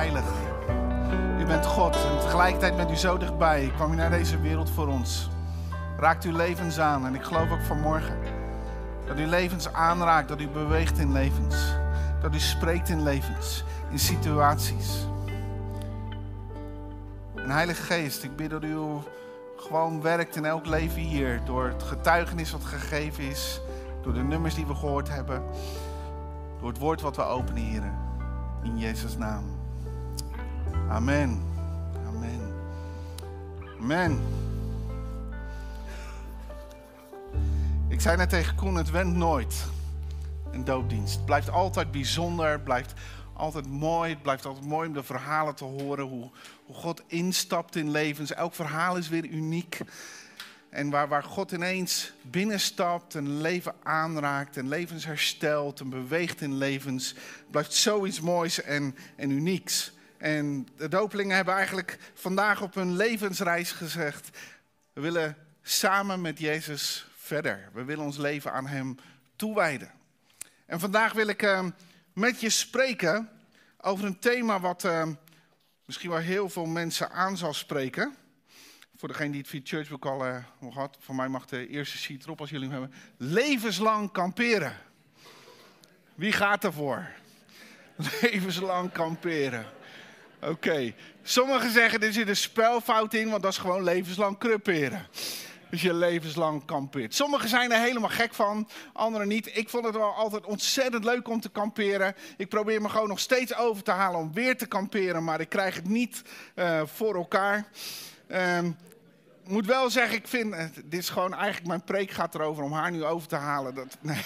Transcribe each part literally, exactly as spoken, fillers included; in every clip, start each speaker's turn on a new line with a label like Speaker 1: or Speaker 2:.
Speaker 1: heilig. U bent God en tegelijkertijd bent u zo dichtbij. Kwam u naar deze wereld voor ons. Raakt uw levens aan. En ik geloof ook vanmorgen dat u levens aanraakt, dat u beweegt in levens. Dat u spreekt in levens, in situaties. En Heilige Geest, ik bid dat u gewoon werkt in elk leven hier. Door het getuigenis wat gegeven is. Door de nummers die we gehoord hebben. Door het woord wat we openen, Heer. In Jezus' naam. Amen. Amen. Amen. Ik zei net tegen Koen, het went nooit. Een doopdienst. Het blijft altijd bijzonder. Het blijft altijd mooi. Het blijft altijd mooi om de verhalen te horen. Hoe, hoe God instapt in levens. Elk verhaal is weer uniek. En waar, waar God ineens binnenstapt en leven aanraakt en levens herstelt en beweegt in levens. Het blijft zoiets moois en, en unieks. En de dopelingen hebben eigenlijk vandaag op hun levensreis gezegd: we willen samen met Jezus verder. We willen ons leven aan hem toewijden. En vandaag wil ik uh, met je spreken over een thema wat uh, misschien wel heel veel mensen aan zal spreken. Voor degene die het via Churchbook al uh, had, voor mij mag de eerste sheet erop als jullie hem hebben. Levenslang kamperen. Wie gaat ervoor? Levenslang kamperen. Oké. Okay. Sommigen zeggen er zit een spelfout in, want dat is gewoon levenslang creperen. Dus je levenslang kampeert. Sommigen zijn er helemaal gek van, anderen niet. Ik vond het wel altijd ontzettend leuk om te kamperen. Ik probeer me gewoon nog steeds over te halen om weer te kamperen, maar ik krijg het niet uh, voor elkaar. Um, Ik moet wel zeggen, ik vind, dit is gewoon eigenlijk, mijn preek gaat erover om haar nu over te halen. Dat, nee.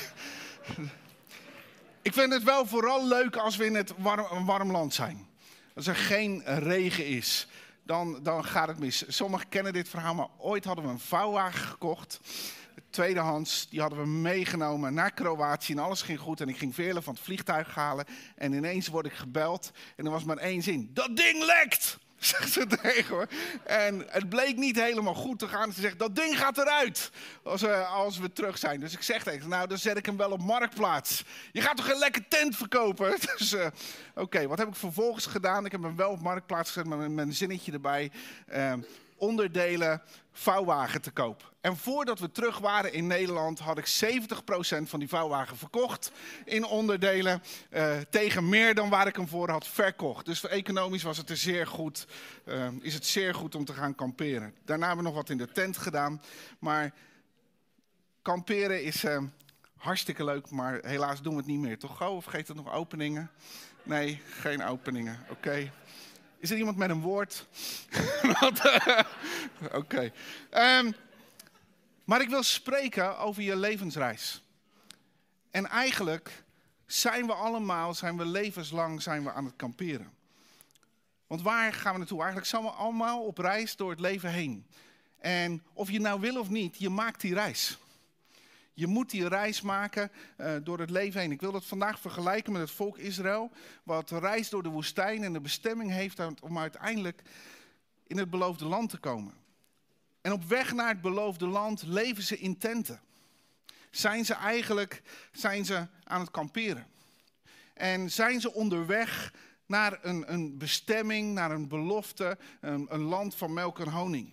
Speaker 1: Ik vind het wel vooral leuk als we in het warm, een warm land zijn. Als er geen regen is, dan, dan gaat het mis. Sommigen kennen dit verhaal, maar ooit hadden we een vouwwagen gekocht. Tweedehands, die hadden we meegenomen naar Kroatië en alles ging goed. En ik ging Veerle van het vliegtuig halen en ineens word ik gebeld en er was maar één zin. Dat ding lekt! Zegt ze tegen me. En het bleek niet helemaal goed te gaan. Ze zegt, dat ding gaat eruit als we, als we terug zijn. Dus ik zeg tegen ze, nou dan zet ik hem wel op Marktplaats. Je gaat toch geen lekker tent verkopen? Dus uh, oké, okay, wat heb ik vervolgens gedaan? Ik heb hem wel op Marktplaats gezet met mijn zinnetje erbij. Uh, onderdelen, vouwwagen te koop. En voordat we terug waren in Nederland had ik zeventig procent van die vouwwagen verkocht in onderdelen. Uh, tegen meer dan waar ik hem voor had verkocht. Dus economisch was het er zeer goed, uh, is het zeer goed om te gaan kamperen. Daarna hebben we nog wat in de tent gedaan. Maar kamperen is uh, hartstikke leuk, maar helaas doen we het niet meer. Toch Go? Of geeft het nog openingen? Nee, geen openingen. Oké. Okay. Is er iemand met een woord? Oké. Okay. Um, maar ik wil spreken over je levensreis. En eigenlijk zijn we allemaal, zijn we levenslang zijn we aan het kamperen. Want waar gaan we naartoe? Eigenlijk zijn we allemaal op reis door het leven heen. En of je nou wil of niet, je maakt die reis. Je moet die reis maken uh, door het leven heen. Ik wil dat vandaag vergelijken met het volk Israël. Wat reist door de woestijn en de bestemming heeft om uiteindelijk in het beloofde land te komen. En op weg naar het beloofde land leven ze in tenten. Zijn ze eigenlijk zijn ze aan het kamperen. En zijn ze onderweg naar een, een bestemming, naar een belofte, een, een land van melk en honing.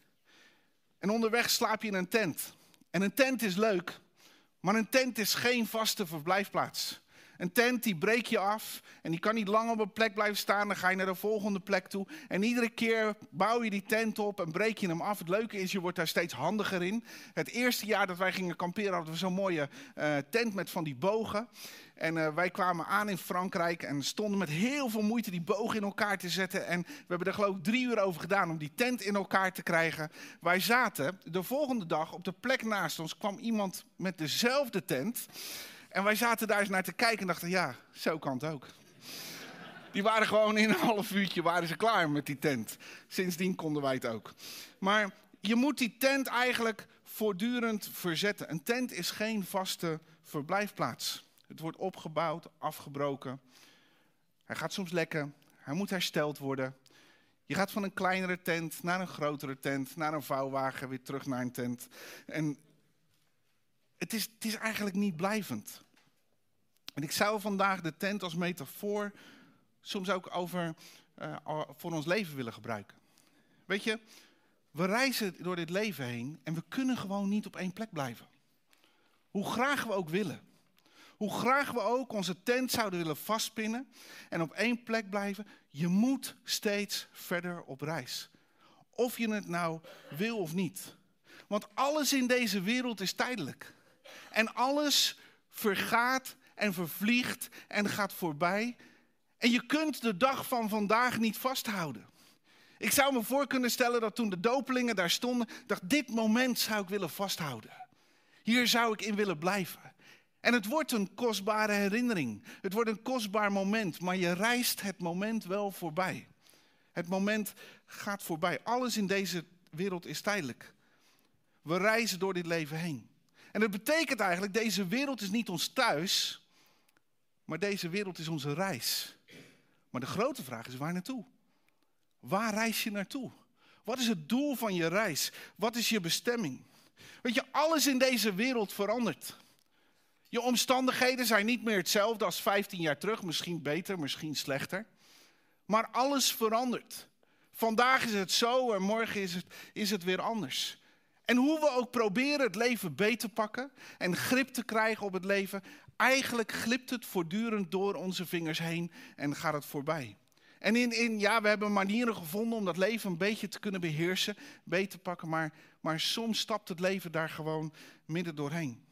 Speaker 1: En onderweg slaap je in een tent. En een tent is leuk, maar een tent is geen vaste verblijfplaats. Een tent die breek je af en die kan niet lang op een plek blijven staan. Dan ga je naar de volgende plek toe. En iedere keer bouw je die tent op en breek je hem af. Het leuke is, je wordt daar steeds handiger in. Het eerste jaar dat wij gingen kamperen hadden we zo'n mooie uh, tent met van die bogen. En uh, wij kwamen aan in Frankrijk en stonden met heel veel moeite die bogen in elkaar te zetten. En we hebben er geloof ik drie uur over gedaan om die tent in elkaar te krijgen. Wij zaten de volgende dag op de plek naast ons, kwam iemand met dezelfde tent. En wij zaten daar eens naar te kijken en dachten, ja, zo kan het ook. Die waren gewoon in een half uurtje waren ze klaar met die tent. Sindsdien konden wij het ook. Maar je moet die tent eigenlijk voortdurend verzetten. Een tent is geen vaste verblijfplaats. Het wordt opgebouwd, afgebroken. Hij gaat soms lekken. Hij moet hersteld worden. Je gaat van een kleinere tent naar een grotere tent, naar een vouwwagen, weer terug naar een tent. En het is, het is eigenlijk niet blijvend. En ik zou vandaag de tent als metafoor soms ook over uh, voor ons leven willen gebruiken. Weet je, we reizen door dit leven heen en we kunnen gewoon niet op één plek blijven. Hoe graag we ook willen. Hoe graag we ook onze tent zouden willen vastpinnen en op één plek blijven. Je moet steeds verder op reis. Of je het nou wil of niet. Want alles in deze wereld is tijdelijk. En alles vergaat en vervliegt en gaat voorbij. En je kunt de dag van vandaag niet vasthouden. Ik zou me voor kunnen stellen dat toen de dopelingen daar stonden, dacht dit moment zou ik willen vasthouden. Hier zou ik in willen blijven. En het wordt een kostbare herinnering. Het wordt een kostbaar moment, maar je reist het moment wel voorbij. Het moment gaat voorbij. Alles in deze wereld is tijdelijk. We reizen door dit leven heen. En dat betekent eigenlijk, deze wereld is niet ons thuis, maar deze wereld is onze reis. Maar de grote vraag is, waar naartoe? Waar reis je naartoe? Wat is het doel van je reis? Wat is je bestemming? Weet je, alles in deze wereld verandert. Je omstandigheden zijn niet meer hetzelfde als vijftien jaar terug. Misschien beter, misschien slechter. Maar alles verandert. Vandaag is het zo en morgen is het, is het weer anders. En hoe we ook proberen het leven beter te pakken en grip te krijgen op het leven, eigenlijk glipt het voortdurend door onze vingers heen en gaat het voorbij. En in, in, ja, we hebben manieren gevonden om dat leven een beetje te kunnen beheersen, beter te pakken, maar, maar soms stapt het leven daar gewoon midden doorheen.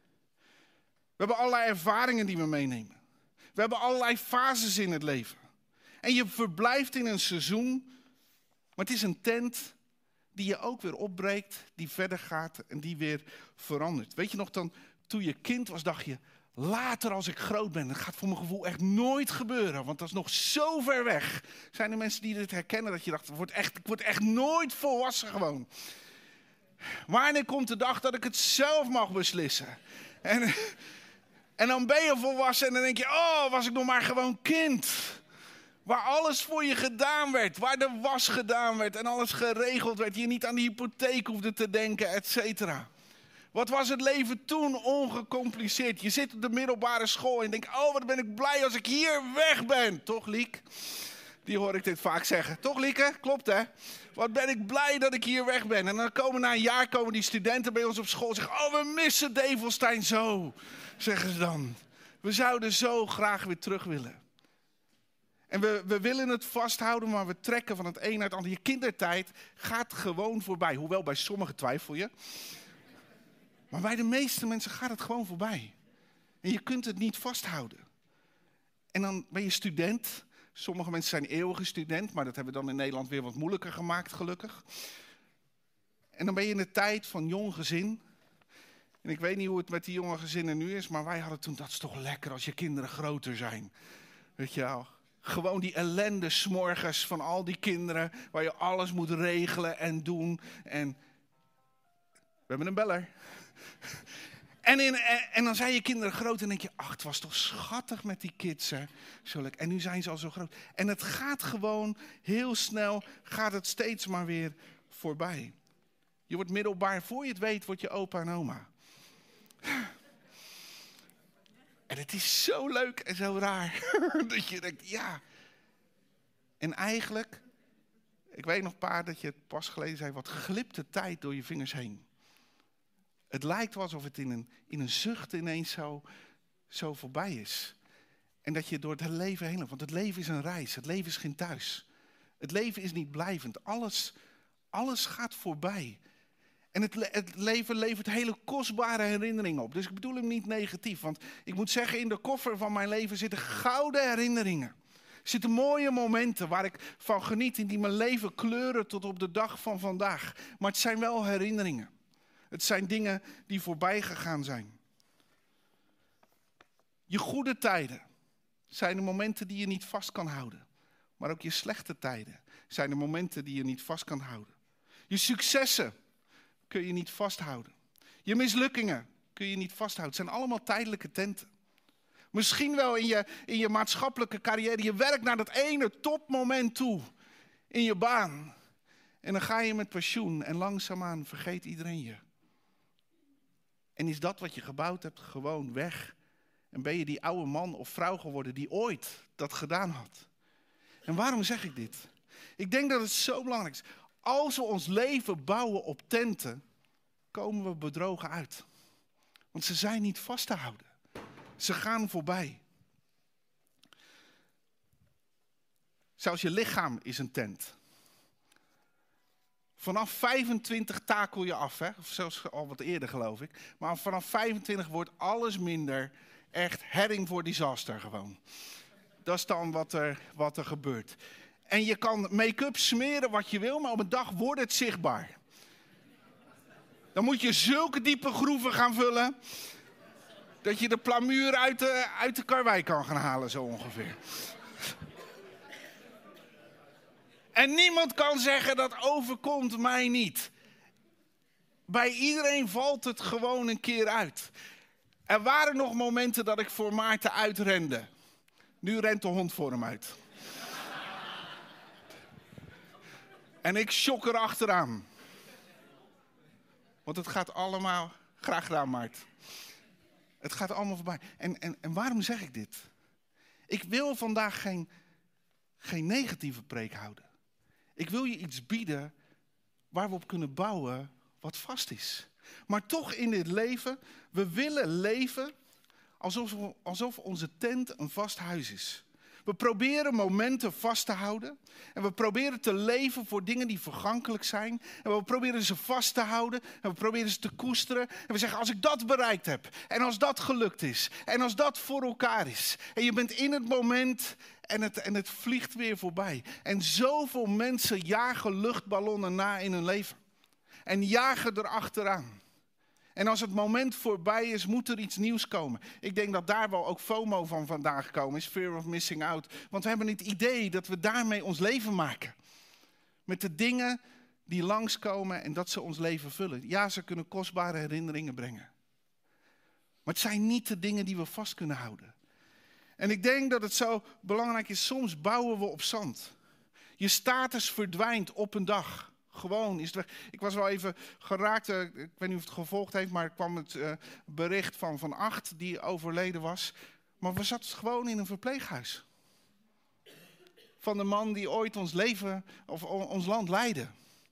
Speaker 1: We hebben allerlei ervaringen die we meenemen. We hebben allerlei fases in het leven. En je verblijft in een seizoen, maar het is een tent die je ook weer opbreekt, die verder gaat en die weer verandert. Weet je nog, dan, toen je kind was, dacht je, later als ik groot ben, dat gaat voor mijn gevoel echt nooit gebeuren, want dat is nog zo ver weg. Zijn er mensen die dit herkennen, dat je dacht, ik word echt, ik word echt nooit volwassen gewoon. Wanneer komt de dag dat ik het zelf mag beslissen? En, en dan ben je volwassen en dan denk je, oh, was ik nog maar gewoon kind. Waar alles voor je gedaan werd, waar de was gedaan werd en alles geregeld werd. Je niet aan de hypotheek hoefde te denken, et cetera. Wat was het leven toen ongecompliceerd? Je zit op de middelbare school en denkt, oh wat ben ik blij als ik hier weg ben. Toch Liek? Die hoor ik dit vaak zeggen. Toch Lieke? Klopt hè? Wat ben ik blij dat ik hier weg ben. En dan komen na een jaar komen die studenten bij ons op school en zeggen, oh we missen Develstein zo. Zeggen ze dan. We zouden zo graag weer terug willen. En we, we willen het vasthouden, maar we trekken van het een naar het ander. Je kindertijd gaat gewoon voorbij. Hoewel bij sommigen twijfel je. Maar bij de meeste mensen gaat het gewoon voorbij. En je kunt het niet vasthouden. En dan ben je student. Sommige mensen zijn eeuwige student, maar dat hebben we dan in Nederland weer wat moeilijker gemaakt, gelukkig. En dan ben je in de tijd van jong gezin. En ik weet niet hoe het met die jonge gezinnen nu is, maar wij hadden toen, dat is toch lekker als je kinderen groter zijn. Weet je wel. Gewoon die ellende 's morgens van al die kinderen, waar je alles moet regelen en doen. En we hebben een beller. En, in, en, en dan zijn je kinderen groot en denk je, ach, het was toch schattig met die kids. Hè? Zo lekker. En nu zijn ze al zo groot. En het gaat gewoon heel snel, gaat het steeds maar weer voorbij. Je wordt middelbaar, voor je het weet, word je opa en oma. En het is zo leuk en zo raar. Dat je denkt, ja. En eigenlijk, ik weet nog paar dat je het pas gelezen zei, wat glipt de tijd door je vingers heen. Het lijkt wel alsof het in een, in een zucht ineens zo, zo voorbij is. En dat je door het hele leven heen loopt. Want het leven is een reis. Het leven is geen thuis. Het leven is niet blijvend. Alles, alles gaat voorbij. En het, le- het leven levert hele kostbare herinneringen op. Dus ik bedoel hem niet negatief. Want ik moet zeggen, in de koffer van mijn leven zitten gouden herinneringen. Er zitten mooie momenten waar ik van geniet. En die mijn leven kleuren tot op de dag van vandaag. Maar het zijn wel herinneringen. Het zijn dingen die voorbij gegaan zijn. Je goede tijden zijn de momenten die je niet vast kan houden. Maar ook je slechte tijden zijn de momenten die je niet vast kan houden. Je successen kun je niet vasthouden. Je mislukkingen kun je niet vasthouden. Het zijn allemaal tijdelijke tenten. Misschien wel in je, in je maatschappelijke carrière. Je werkt naar dat ene topmoment toe in je baan. En dan ga je met pensioen en langzaamaan vergeet iedereen je. En is dat wat je gebouwd hebt gewoon weg? En ben je die oude man of vrouw geworden die ooit dat gedaan had? En waarom zeg ik dit? Ik denk dat het zo belangrijk is. Als we ons leven bouwen op tenten, komen we bedrogen uit. Want ze zijn niet vast te houden. Ze gaan voorbij. Zelfs je lichaam is een tent. Vanaf vijfentwintig takel je af, hè? Of zelfs al wat eerder geloof ik. Maar vanaf vijfentwintig wordt alles minder. Echt heading for disaster gewoon. Dat is dan wat er, wat er gebeurt. En je kan make-up smeren wat je wil, maar op een dag wordt het zichtbaar. Dan moet je zulke diepe groeven gaan vullen, dat je de plamuur uit de, uit de karwei kan gaan halen, zo ongeveer. En niemand kan zeggen, dat overkomt mij niet. Bij iedereen valt het gewoon een keer uit. Er waren nog momenten dat ik voor Maarten uitrende. Nu rent de hond voor hem uit. En ik sjok er achteraan. Want het gaat allemaal, graag gedaan Maart. Het gaat allemaal voorbij. En, en, en waarom zeg ik dit? Ik wil vandaag geen, geen negatieve preek houden. Ik wil je iets bieden waar we op kunnen bouwen wat vast is. Maar toch in dit leven, we willen leven alsof, we, alsof onze tent een vast huis is. We proberen momenten vast te houden. En we proberen te leven voor dingen die vergankelijk zijn. En we proberen ze vast te houden. En we proberen ze te koesteren. En we zeggen, als ik dat bereikt heb. En als dat gelukt is. En als dat voor elkaar is. En je bent in het moment en het, en het vliegt weer voorbij. En zoveel mensen jagen luchtballonnen na in hun leven. En jagen erachteraan. En als het moment voorbij is, moet er iets nieuws komen. Ik denk dat daar wel ook FOMO van vandaan gekomen is. Fear of missing out. Want we hebben het idee dat we daarmee ons leven maken. Met de dingen die langskomen en dat ze ons leven vullen. Ja, ze kunnen kostbare herinneringen brengen. Maar het zijn niet de dingen die we vast kunnen houden. En ik denk dat het zo belangrijk is. Soms bouwen we op zand. Je status verdwijnt op een dag. Gewoon is het weg. Ik was wel even geraakt, uh, ik weet niet of het gevolgd heeft, maar er kwam het uh, bericht van Van Acht die overleden was. Maar we zaten gewoon in een verpleeghuis. Van de man die ooit ons leven, of ons land leidde.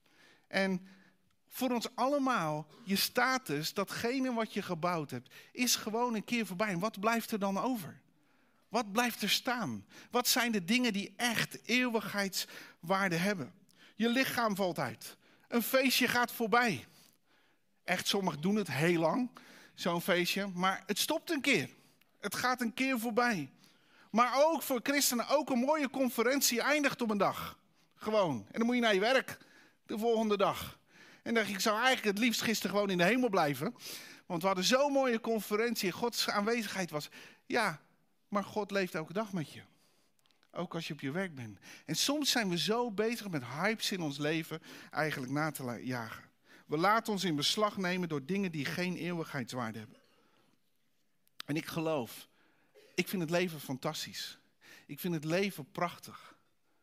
Speaker 1: En voor ons allemaal, je status, datgene wat je gebouwd hebt, is gewoon een keer voorbij. En wat blijft er dan over? Wat blijft er staan? Wat zijn de dingen die echt eeuwigheidswaarde hebben? Je lichaam valt uit. Een feestje gaat voorbij. Echt, sommigen doen het heel lang, zo'n feestje. Maar het stopt een keer. Het gaat een keer voorbij. Maar ook voor christenen, ook een mooie conferentie eindigt op een dag. Gewoon. En dan moet je naar je werk de volgende dag. En dacht ik, ik zou eigenlijk het liefst gisteren gewoon in de hemel blijven. Want we hadden zo'n mooie conferentie. Gods aanwezigheid was. Ja, maar God leeft elke dag met je. Ook als je op je werk bent. En soms zijn we zo bezig met hypes in ons leven eigenlijk na te jagen. We laten ons in beslag nemen door dingen die geen eeuwigheidswaarde hebben. En ik geloof, ik vind het leven fantastisch. Ik vind het leven prachtig.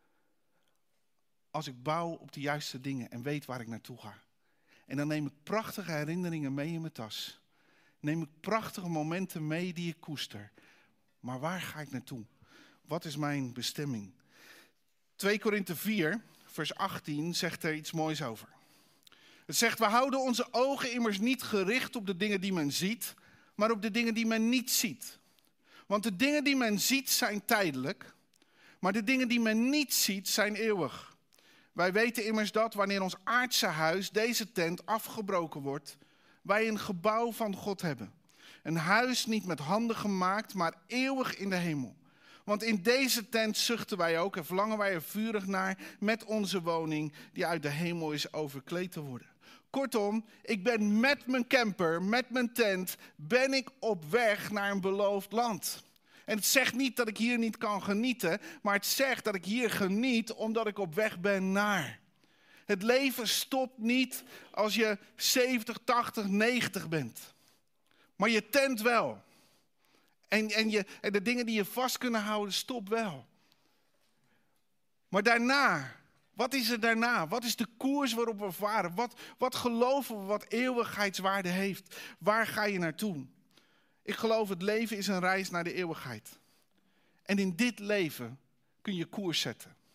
Speaker 1: Als ik bouw op de juiste dingen en weet waar ik naartoe ga. En dan neem ik prachtige herinneringen mee in mijn tas. Neem ik prachtige momenten mee die ik koester. Maar waar ga ik naartoe? Wat is mijn bestemming? twee Korinthe vier, vers achttien, zegt er iets moois over. Het zegt, we houden onze ogen immers niet gericht op de dingen die men ziet, maar op de dingen die men niet ziet. Want de dingen die men ziet zijn tijdelijk, maar de dingen die men niet ziet zijn eeuwig. Wij weten immers dat wanneer ons aardse huis, deze tent, afgebroken wordt, wij een gebouw van God hebben. Een huis niet met handen gemaakt, maar eeuwig in de hemel. Want in deze tent zuchten wij ook en verlangen wij er vurig naar met onze woning die uit de hemel is overkleed te worden. Kortom, ik ben met mijn camper, met mijn tent, ben ik op weg naar een beloofd land. En het zegt niet dat ik hier niet kan genieten, maar het zegt dat ik hier geniet omdat ik op weg ben naar. Het leven stopt niet als je zeventig, tachtig, negentig bent. Maar je tent wel. En, en, je, en de dingen die je vast kunnen houden, stop wel. Maar daarna, wat is er daarna? Wat is de koers waarop we varen? Wat, wat geloven we wat eeuwigheidswaarde heeft? Waar ga je naartoe? Ik geloof het leven is een reis naar de eeuwigheid. En in dit leven kun je koers zetten.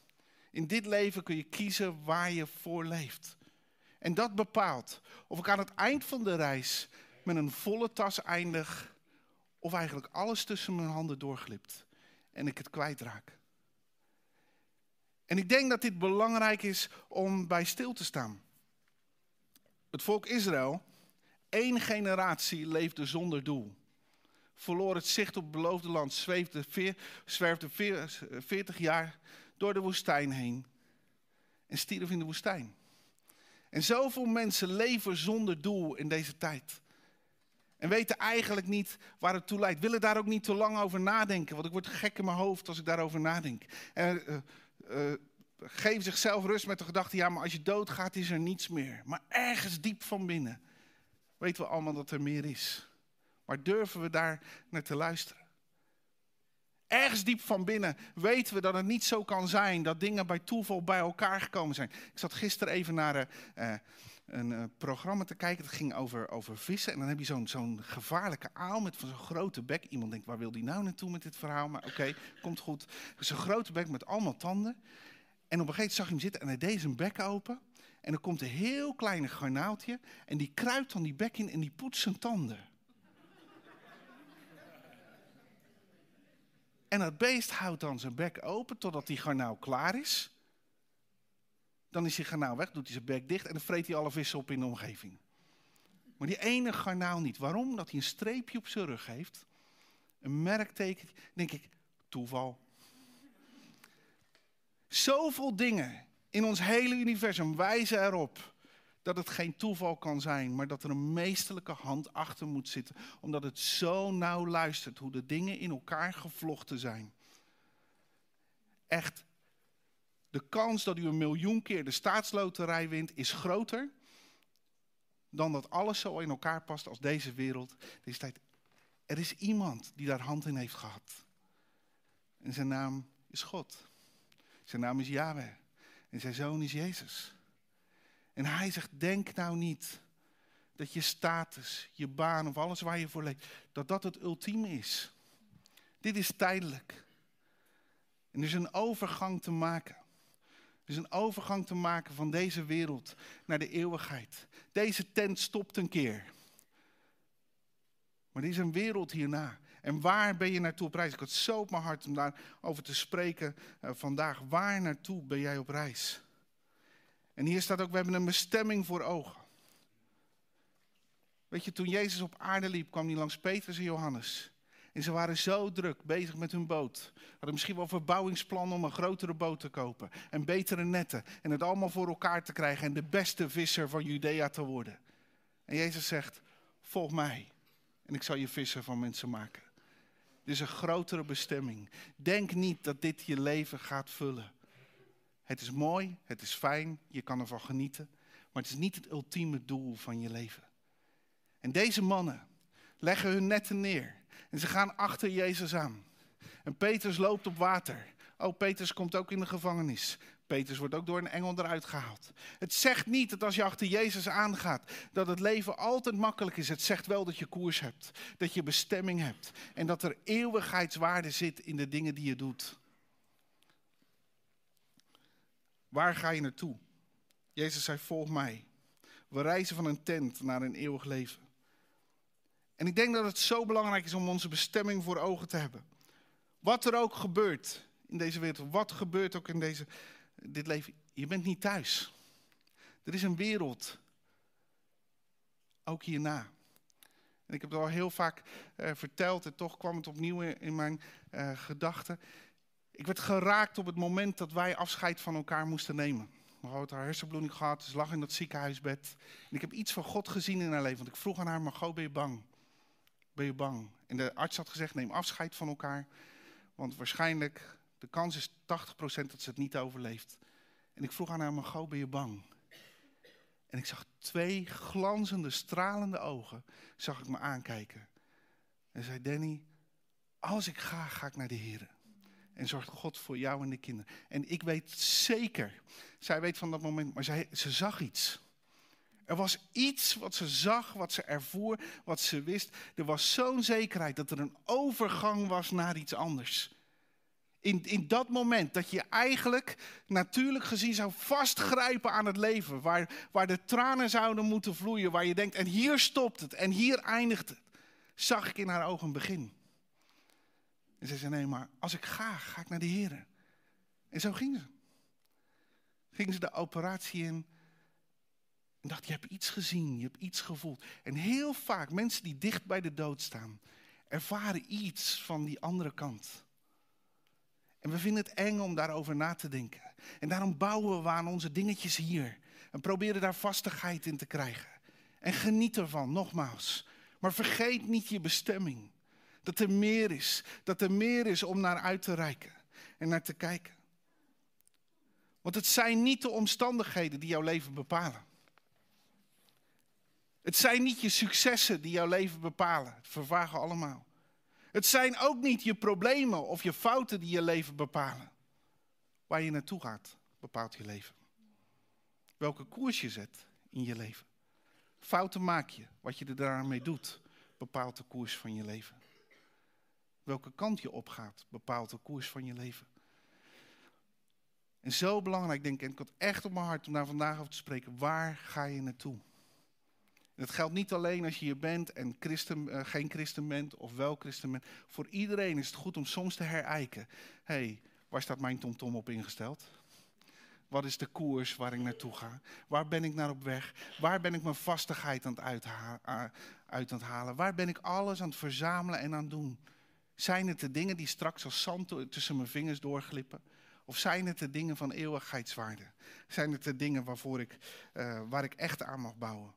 Speaker 1: In dit leven kun je kiezen waar je voor leeft. En dat bepaalt of ik aan het eind van de reis met een volle tas eindig, of eigenlijk alles tussen mijn handen doorglipt en ik het kwijtraak. En ik denk dat dit belangrijk is om bij stil te staan. Het volk Israël, één generatie leefde zonder doel. Verloor het zicht op het beloofde land, zweefde veer, zwerfde veer, veertig jaar door de woestijn heen en stierf in de woestijn. En zoveel mensen leven zonder doel in deze tijd. En weten eigenlijk niet waar het toe leidt. Willen daar ook niet te lang over nadenken, want ik word gek in mijn hoofd als ik daarover nadenk. En uh, uh, geven zichzelf rust met de gedachte, ja, maar als je doodgaat is er niets meer. Maar ergens diep van binnen weten we allemaal dat er meer is. Maar durven we daar naar te luisteren? Ergens diep van binnen weten we dat het niet zo kan zijn dat dingen bij toeval bij elkaar gekomen zijn. Ik zat gisteren even naar uh, uh, een uh, programma te kijken. Dat ging over, over vissen. En dan heb je zo'n, zo'n gevaarlijke aal met zo'n grote bek. Iemand denkt, waar wil die nou naartoe met dit verhaal? Maar oké, okay, komt goed. Zo'n grote bek met allemaal tanden. En op een gegeven moment zag je hem zitten en hij deed zijn bek open. En dan komt een heel kleine garnaaltje. En die kruipt dan die bek in en die poetst zijn tanden. En dat beest houdt dan zijn bek open totdat die garnaal klaar is. Dan is die garnaal weg, doet hij zijn bek dicht en dan vreet hij alle vissen op in de omgeving. Maar die ene garnaal niet. Waarom? Omdat hij een streepje op zijn rug heeft. Een merkteken. Denk ik, toeval. Zoveel dingen in ons hele universum wijzen erop dat het geen toeval kan zijn, maar dat er een meesterlijke hand achter moet zitten. Omdat het zo nauw luistert hoe de dingen in elkaar gevlochten zijn. Echt, de kans dat u een miljoen keer de staatsloterij wint is groter dan dat alles zo in elkaar past als deze wereld. Deze tijd. Er is iemand die daar hand in heeft gehad. En zijn naam is God. Zijn naam is Yahweh. En zijn zoon is Jezus. En hij zegt, denk nou niet dat je status, je baan of alles waar je voor leeft, dat dat het ultieme is. Dit is tijdelijk. En er is een overgang te maken. Er is een overgang te maken van deze wereld naar de eeuwigheid. Deze tent stopt een keer. Maar er is een wereld hierna. En waar ben je naartoe op reis? Ik had zo op mijn hart om daarover te spreken uh, vandaag. Waar naartoe ben jij op reis? En hier staat ook, we hebben een bestemming voor ogen. Weet je, toen Jezus op aarde liep, kwam hij langs Petrus en Johannes. En ze waren zo druk bezig met hun boot. Hadden misschien wel verbouwingsplannen om een grotere boot te kopen. En betere netten. En het allemaal voor elkaar te krijgen. En de beste visser van Judea te worden. En Jezus zegt, volg mij. En ik zal je visser van mensen maken. Dit is een grotere bestemming. Denk niet dat dit je leven gaat vullen. Het is mooi, het is fijn, je kan ervan genieten. Maar het is niet het ultieme doel van je leven. En deze mannen leggen hun netten neer. En ze gaan achter Jezus aan. En Petrus loopt op water. Oh, Petrus komt ook in de gevangenis. Petrus wordt ook door een engel eruit gehaald. Het zegt niet dat als je achter Jezus aangaat, dat het leven altijd makkelijk is. Het zegt wel dat je koers hebt. Dat je bestemming hebt. En dat er eeuwigheidswaarde zit in de dingen die je doet. Waar ga je naartoe? Jezus zei, volg mij. We reizen van een tent naar een eeuwig leven. En ik denk dat het zo belangrijk is om onze bestemming voor ogen te hebben. Wat er ook gebeurt in deze wereld, wat gebeurt ook in deze, dit leven, je bent niet thuis. Er is een wereld, ook hierna. En ik heb het al heel vaak uh, verteld en toch kwam het opnieuw in, in mijn uh, gedachten. Ik werd geraakt op het moment dat wij afscheid van elkaar moesten nemen. Mijn groot haar hersenbloeding gehad, ze lag in dat ziekenhuisbed. En ik heb iets van God gezien in haar leven, want ik vroeg aan haar, Margot, ben je bang? Ben je bang? En de arts had gezegd, neem afscheid van elkaar. Want waarschijnlijk, de kans is tachtig procent dat ze het niet overleeft. En ik vroeg aan haar, Margot, ben je bang? En ik zag twee glanzende, stralende ogen, zag ik me aankijken. En zei, Danny, als ik ga, ga ik naar de Heer. En zorgt God voor jou en de kinderen. En ik weet zeker, zij weet van dat moment, maar zij, ze zag iets. Er was iets wat ze zag, wat ze ervoer, wat ze wist. Er was zo'n zekerheid dat er een overgang was naar iets anders. In, in dat moment dat je eigenlijk natuurlijk gezien zou vastgrijpen aan het leven. Waar, waar de tranen zouden moeten vloeien. Waar je denkt, en hier stopt het en hier eindigt het. Zag ik in haar ogen een begin. En ze zei, nee, maar als ik ga, ga ik naar de Heer. En zo ging ze. Ging ze de operatie in. En dacht, je hebt iets gezien, je hebt iets gevoeld. En heel vaak, mensen die dicht bij de dood staan, ervaren iets van die andere kant. En we vinden het eng om daarover na te denken. En daarom bouwen we aan onze dingetjes hier. En proberen daar vastigheid in te krijgen. En geniet ervan, nogmaals. Maar vergeet niet je bestemming. Dat er meer is. Dat er meer is om naar uit te reiken. En naar te kijken. Want het zijn niet de omstandigheden die jouw leven bepalen. Het zijn niet je successen die jouw leven bepalen. Het vervagen allemaal. Het zijn ook niet je problemen of je fouten die je leven bepalen. Waar je naartoe gaat, bepaalt je leven. Welke koers je zet in je leven. Fouten maak je, wat je er daarmee doet, bepaalt de koers van je leven. Welke kant je opgaat, bepaalt de koers van je leven. En zo belangrijk, denk ik, en ik had echt op mijn hart om daar vandaag over te spreken. Waar ga je naartoe? En dat geldt niet alleen als je hier bent en christen, uh, geen christen bent of wel christen bent. Voor iedereen is het goed om soms te herijken. Hé, hey, waar staat mijn tomtom op ingesteld? Wat is de koers waar ik naartoe ga? Waar ben ik naar op weg? Waar ben ik mijn vastigheid aan het uitha- uh, uit aan het halen? Waar ben ik alles aan het verzamelen en aan het doen? Zijn het de dingen die straks als zand tussen mijn vingers doorglippen? Of zijn het de dingen van eeuwigheidswaarde? Zijn het de dingen waarvoor ik, uh, waar ik echt aan mag bouwen?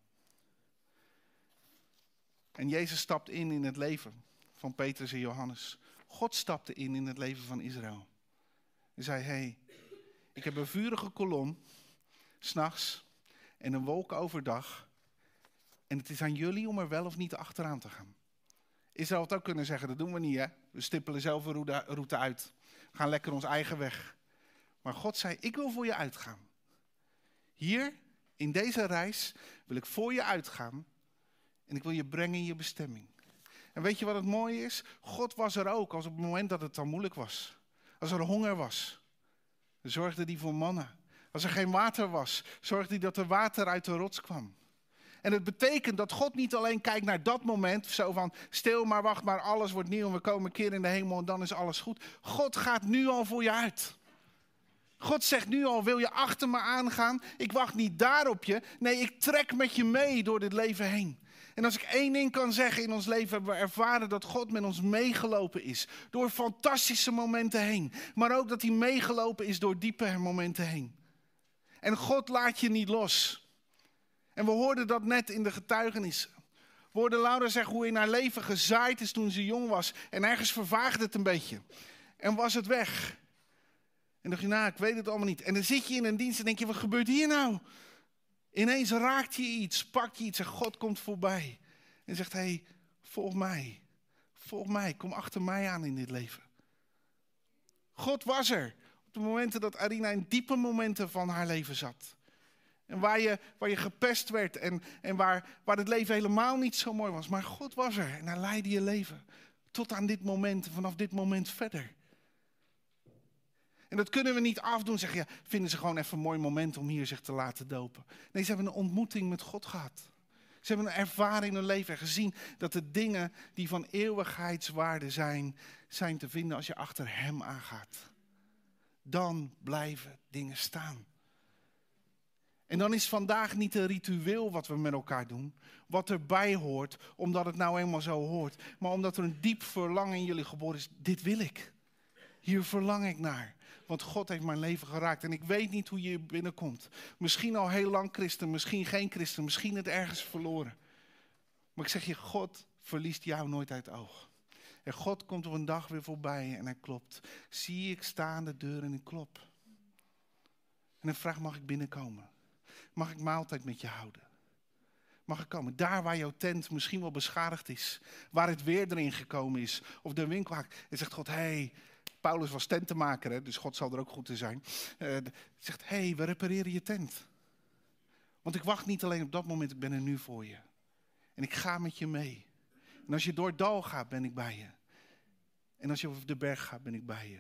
Speaker 1: En Jezus stapt in in het leven van Petrus en Johannes. God stapte in in het leven van Israël. Hij zei, hé, hey, ik heb een vurige kolom, 's nachts, en een wolk overdag. En het is aan jullie om er wel of niet achteraan te gaan. Israël had ook kunnen zeggen, dat doen we niet, hè. We stippelen zelf een route uit. We gaan lekker ons eigen weg. Maar God zei, ik wil voor je uitgaan. Hier, in deze reis, wil ik voor je uitgaan. En ik wil je brengen in je bestemming. En weet je wat het mooie is? God was er ook als op het moment dat het dan moeilijk was. Als er honger was, zorgde hij voor manna. Als er geen water was, zorgde hij dat er water uit de rots kwam. En het betekent dat God niet alleen kijkt naar dat moment, zo van stil maar, wacht maar, alles wordt nieuw en we komen een keer in de hemel en dan is alles goed. God gaat nu al voor je uit. God zegt nu al, wil je achter me aangaan? Ik wacht niet daar op je. Nee, ik trek met je mee door dit leven heen. En als ik één ding kan zeggen in ons leven, hebben we ervaren dat God met ons meegelopen is. Door fantastische momenten heen. Maar ook dat hij meegelopen is door diepe momenten heen. En God laat je niet los. En we hoorden dat net in de getuigenissen. We hoorden Laura zeggen hoe in haar leven gezaaid is toen ze jong was. En ergens vervaagde het een beetje. En was het weg. En dacht je, nou, ik weet het allemaal niet. En dan zit je in een dienst en denk je, wat gebeurt hier nou? Ineens raakt je iets, pakt je iets en God komt voorbij. En zegt, hé, hey, volg mij. Volg mij, kom achter mij aan in dit leven. God was er. Op de momenten dat Arina in diepe momenten van haar leven zat. En waar je, waar je gepest werd en, en waar, waar het leven helemaal niet zo mooi was. Maar God was er en hij leidde je leven. Tot aan dit moment en vanaf dit moment verder. En dat kunnen we niet afdoen. Zeggen, ja, vinden ze gewoon even een mooi moment om hier zich te laten dopen. Nee, ze hebben een ontmoeting met God gehad. Ze hebben een ervaring in hun leven en gezien dat de dingen die van eeuwigheidswaarde zijn, zijn te vinden als je achter hem aangaat. Dan blijven dingen staan. En dan is vandaag niet een ritueel wat we met elkaar doen, wat erbij hoort, omdat het nou eenmaal zo hoort. Maar omdat er een diep verlangen in jullie geboren is, dit wil ik. Hier verlang ik naar. Want God heeft mijn leven geraakt. En ik weet niet hoe je hier binnenkomt. Misschien al heel lang christen, misschien geen christen, misschien het ergens verloren. Maar ik zeg je, God verliest jou nooit uit het oog. En God komt op een dag weer voorbij en hij klopt. Zie ik sta aan de deur en ik klop. En dan vraag, mag ik binnenkomen? Mag ik maaltijd met je houden? Mag ik komen? Daar waar jouw tent misschien wel beschadigd is. Waar het weer erin gekomen is. Of de winkelhaak. En zegt God, hé, hey, Paulus was tentenmaker, hè, dus God zal er ook goed in zijn. Uh, zegt, hé, hey, we repareren je tent. Want ik wacht niet alleen op dat moment, ik ben er nu voor je. En ik ga met je mee. En als je door het dal gaat, ben ik bij je. En als je over de berg gaat, ben ik bij je.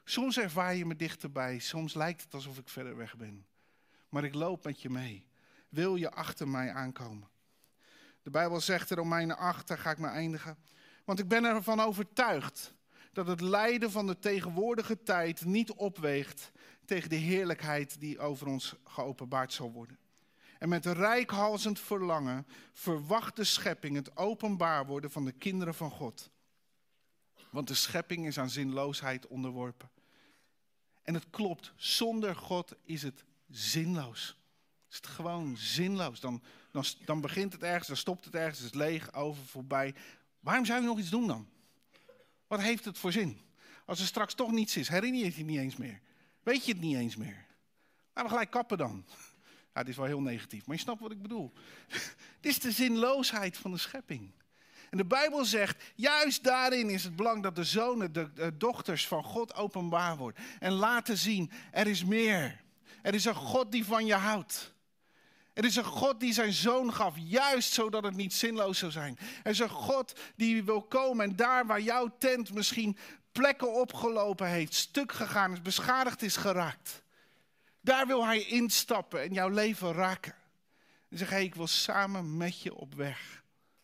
Speaker 1: Soms ervaar je me dichterbij, soms lijkt het alsof ik verder weg ben. Maar ik loop met je mee. Wil je achter mij aankomen? De Bijbel zegt in Romeinen acht, daar ga ik mee eindigen. Want ik ben ervan overtuigd dat het lijden van de tegenwoordige tijd niet opweegt tegen de heerlijkheid die over ons geopenbaard zal worden. En met reikhalzend verlangen verwacht de schepping het openbaar worden van de kinderen van God. Want de schepping is aan zinloosheid onderworpen. En het klopt, zonder God is het zinloos. Is het gewoon zinloos. Dan, dan, dan begint het ergens, dan stopt het ergens, het is leeg, over, voorbij. Waarom zou je nog iets doen dan? Wat heeft het voor zin? Als er straks toch niets is, herinner je het je niet eens meer. Weet je het niet eens meer? Laten we gelijk kappen dan. Ja, dit is wel heel negatief, maar je snapt wat ik bedoel. Dit is de zinloosheid van de schepping. En de Bijbel zegt, juist daarin is het belang dat de zonen, de, de dochters van God openbaar worden. En laten zien, er is meer. Er is een God die van je houdt. Er is een God die zijn zoon gaf, juist zodat het niet zinloos zou zijn. Er is een God die wil komen en daar waar jouw tent misschien plekken opgelopen heeft, stuk gegaan is, beschadigd is geraakt. Daar wil hij instappen en jouw leven raken. En zeggen, hey, ik wil samen met je op weg.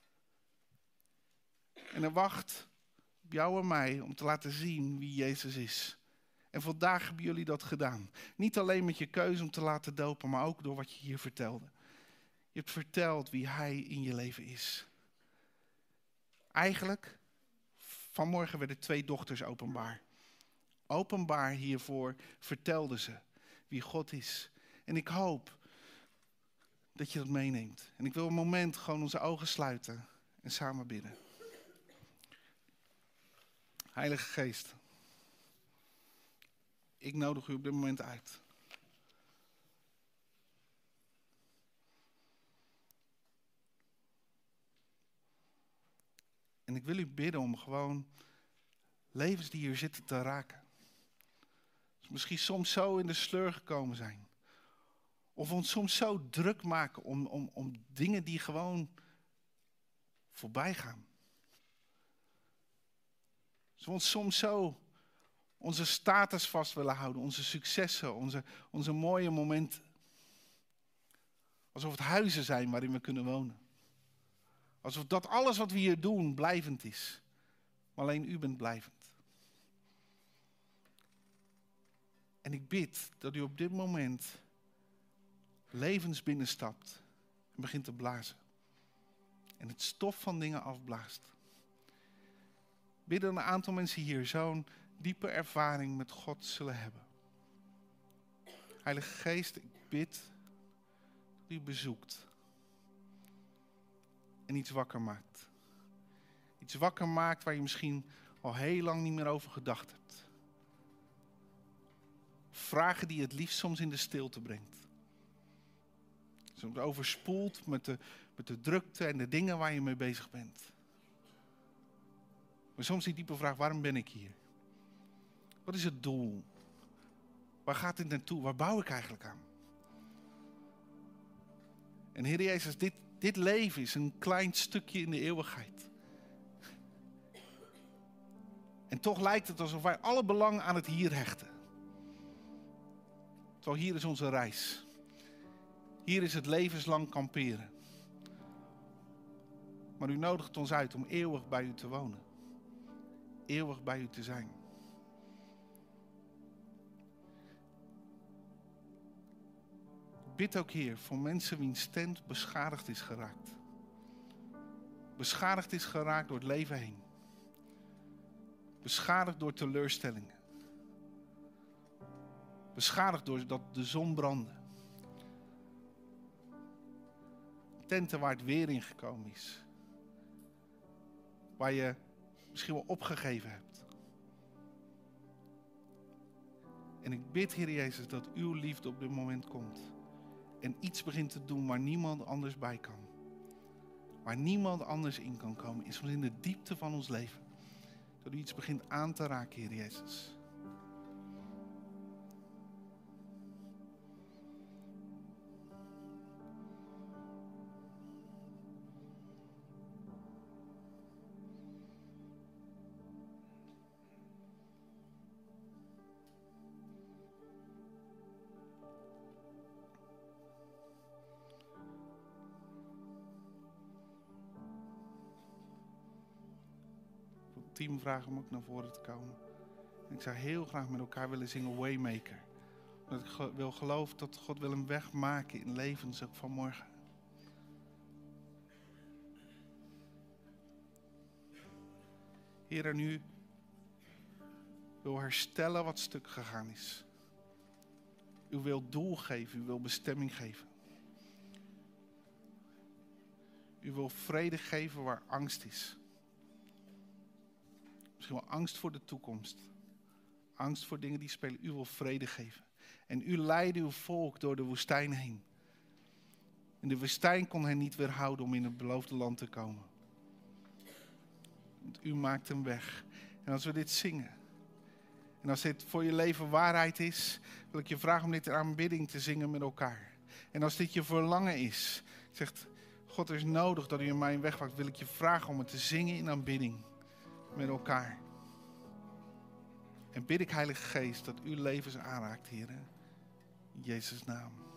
Speaker 1: En er wacht op jou en mij om te laten zien wie Jezus is. En vandaag hebben jullie dat gedaan. Niet alleen met je keuze om te laten dopen, maar ook door wat je hier vertelde. Je hebt verteld wie hij in je leven is. Eigenlijk, vanmorgen werden twee dochters openbaar. Openbaar hiervoor vertelden ze wie God is. En ik hoop dat je dat meeneemt. En ik wil een moment gewoon onze ogen sluiten en samen bidden. Heilige Geest, ik nodig u op dit moment uit. En ik wil u bidden om gewoon levens die hier zitten te raken. Dus misschien soms zo in de sleur gekomen zijn. Of ons soms zo druk maken om, om, om dingen die gewoon voorbij gaan. Dus we ons soms zo onze status vast willen houden, onze successen, onze, onze mooie momenten. Alsof het huizen zijn waarin we kunnen wonen. Alsof dat alles wat we hier doen blijvend is. Maar alleen u bent blijvend. En ik bid dat u op dit moment levens binnenstapt en begint te blazen. En het stof van dingen afblaast. Ik bid dat een aantal mensen hier zo'n diepe ervaring met God zullen hebben. Heilige Geest, ik bid dat u bezoekt. En iets wakker maakt. Iets wakker maakt waar je misschien al heel lang niet meer over gedacht hebt. Vragen die je het liefst soms in de stilte brengt. Soms overspoelt met de, met de drukte en de dingen waar je mee bezig bent. Maar soms die diepe vraag, waarom ben ik hier? Wat is het doel? Waar gaat dit naartoe? Waar bouw ik eigenlijk aan? En Heer Jezus, dit, dit leven is een klein stukje in de eeuwigheid. En toch lijkt het alsof wij alle belang aan het hier hechten. Terwijl hier is onze reis. Hier is het levenslang kamperen. Maar u nodigt ons uit om eeuwig bij u te wonen. Eeuwig bij u te zijn. Ik bid ook, Heer, voor mensen wiens tent beschadigd is geraakt. Beschadigd is geraakt door het leven heen. Beschadigd door teleurstellingen. Beschadigd doordat de zon brandde. Tenten waar het weer in gekomen is. Waar je misschien wel opgegeven hebt. En ik bid, Heer Jezus, dat uw liefde op dit moment komt. En iets begint te doen waar niemand anders bij kan. Waar niemand anders in kan komen. Is soms in de diepte van ons leven. Dat u iets begint aan te raken, Heer Jezus. het team vragen om ook naar voren te komen. En ik zou heel graag met elkaar willen zingen Waymaker. Omdat ik ge- wil geloven dat God wil een weg maken in levens ook vanmorgen. Heer, en u wil herstellen wat stuk gegaan is. U wil doel geven, u wil bestemming geven. U wil vrede geven waar angst is. Misschien wel angst voor de toekomst. Angst voor dingen die spelen. U wil vrede geven. En u leidde uw volk door de woestijn heen. In de woestijn kon hij niet weerhouden om in het beloofde land te komen. Want u maakt een weg. En als we dit zingen. En als dit voor je leven waarheid is, wil ik je vragen om dit in aanbidding te zingen met elkaar. En als dit je verlangen is, zegt God, er is nodig dat u in mij een weg maakt, wil ik je vragen om het te zingen in aanbidding met elkaar. En bid ik, Heilige Geest, dat uw levens aanraakt, Heer. In Jezus' naam.